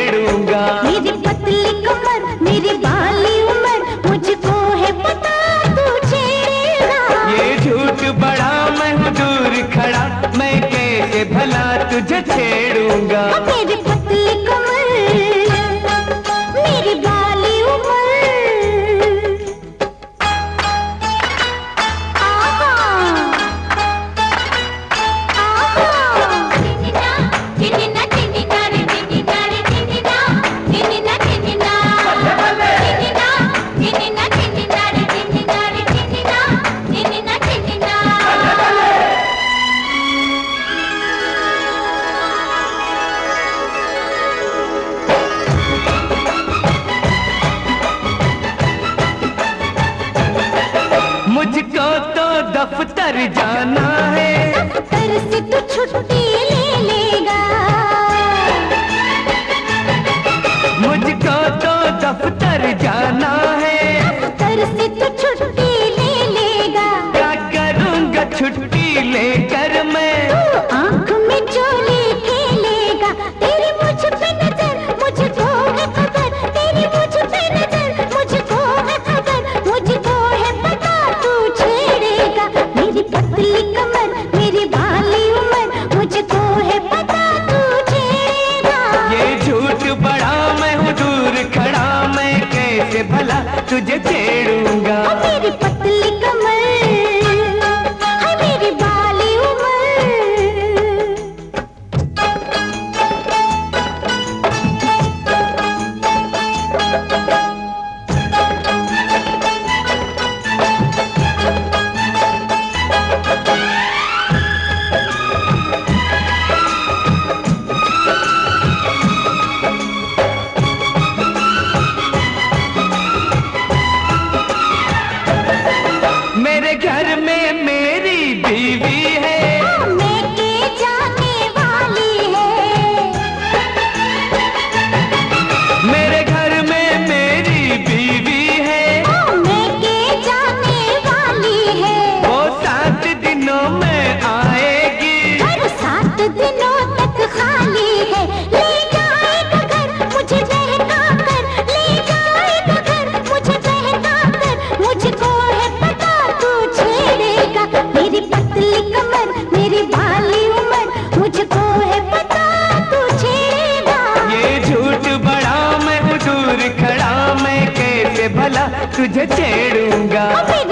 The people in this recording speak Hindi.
छेड़ूंगा। मेरी पतली कमर, मेरी बाली उम्र, मुझको है पता तू छेड़ेगा। ये झूठ बड़ा मैं हूँ दूर खड़ा, मैं कैसे भला तुझे छेड़ूंगा। मेरी पतली कमर, मेरी बाली उम्र, मुझको तो दफ्तर जाना है। दफ्तर से तू छुट्टी ले लेगा। मुझको तो दफ्तर जाना है। दफ्तर से तू छुट्टी ले लेगा। क्या करूँगा छुट्टी लेकर मैं? तू आँख में चोली खेलेगा। तेरी मुझ पे नजर, मुझको है खबर। तेरी मुझ पे नजर, मुझको है खबर। मुझको है पता तू छेड़ेगा। मेरी पतली कमर, मेरी बाली उम्र, मुझको है पता तू छेड़ेगा। ये झूठ बड़ा मैं हूँ दूर खड़ा, मैं कैसे भला तुझे छेड़ूंगा। मेरी पतली कमर, हाय मेरी बाली उम्र। मेरे घर में मेरी बीवी है, मैं के जाने वाली है। मेरे घर में मेरी बीवी है, मैं के जाने वाली है। वो 7 दिनों में आएगी। घर 7 दिनों तक खाली है। ले जाएगा घर मुझे बहका कर, ले जाएगा घर मुझे बहका कर। मुझको है पता तू छेड़ेगा। मेरी पतली कमर, मेरी बाली उम्र, मुझको है पता तू छेड़ेगा। ये झूठ बड़ा मैं हूँ दूर खड़ा, मैं कैसे भला तुझे छेड़ूंगा।